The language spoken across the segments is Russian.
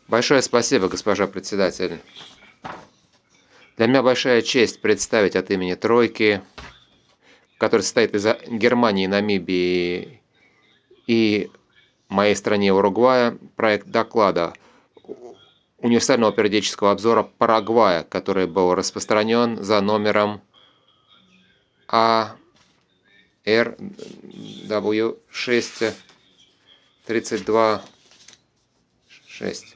Большое спасибо, госпожа председатель. Для меня большая честь представить от имени Тройки, который состоит из Германии, Намибии и моей стране Уругвая, проект доклада универсального периодического обзора Парагвая, который был распространен за номером ARW6326.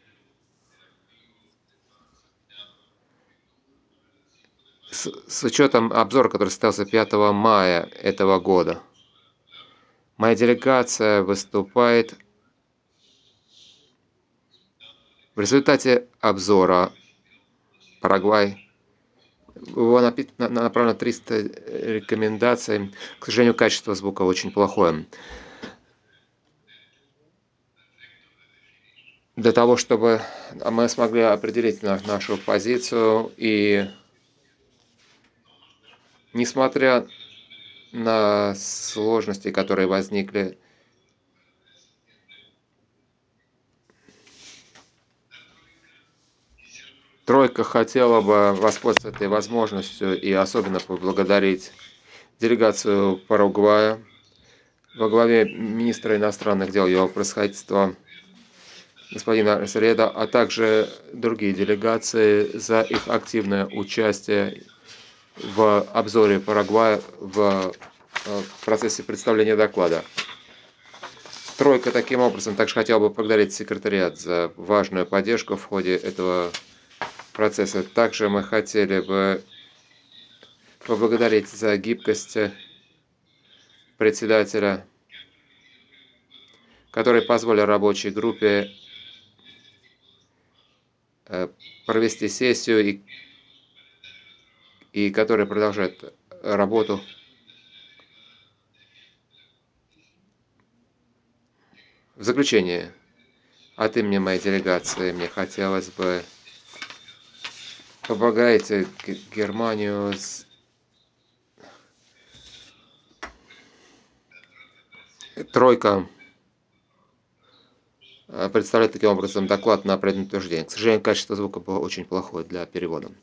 С учетом обзора, который состоялся 5 мая этого года. Моя делегация выступает в результате обзора Парагвай. Было направлено 300 рекомендаций. К сожалению, качество звука очень плохое. Для того, чтобы мы смогли определить нашу позицию и, несмотря на сложности, которые возникли, Тройка хотела бы воспользоваться этой возможностью и особенно поблагодарить делегацию Парагвая во главе министра иностранных дел его происходительства господина Среда, а также другие делегации за их активное участие в обзоре Парагвая в процессе представления доклада. Тройка таким образом также хотела бы поблагодарить секретариат за важную поддержку в ходе этого процесса. Также мы хотели бы поблагодарить за гибкость председателя, который позволил рабочей группе провести сессию и который продолжает работу. В заключение, от имени моей делегации мне хотелось бы поблагодарить Германию. Тройка представляет таким образом доклад на предметное утверждение. К сожалению, качество звука было очень плохое для перевода.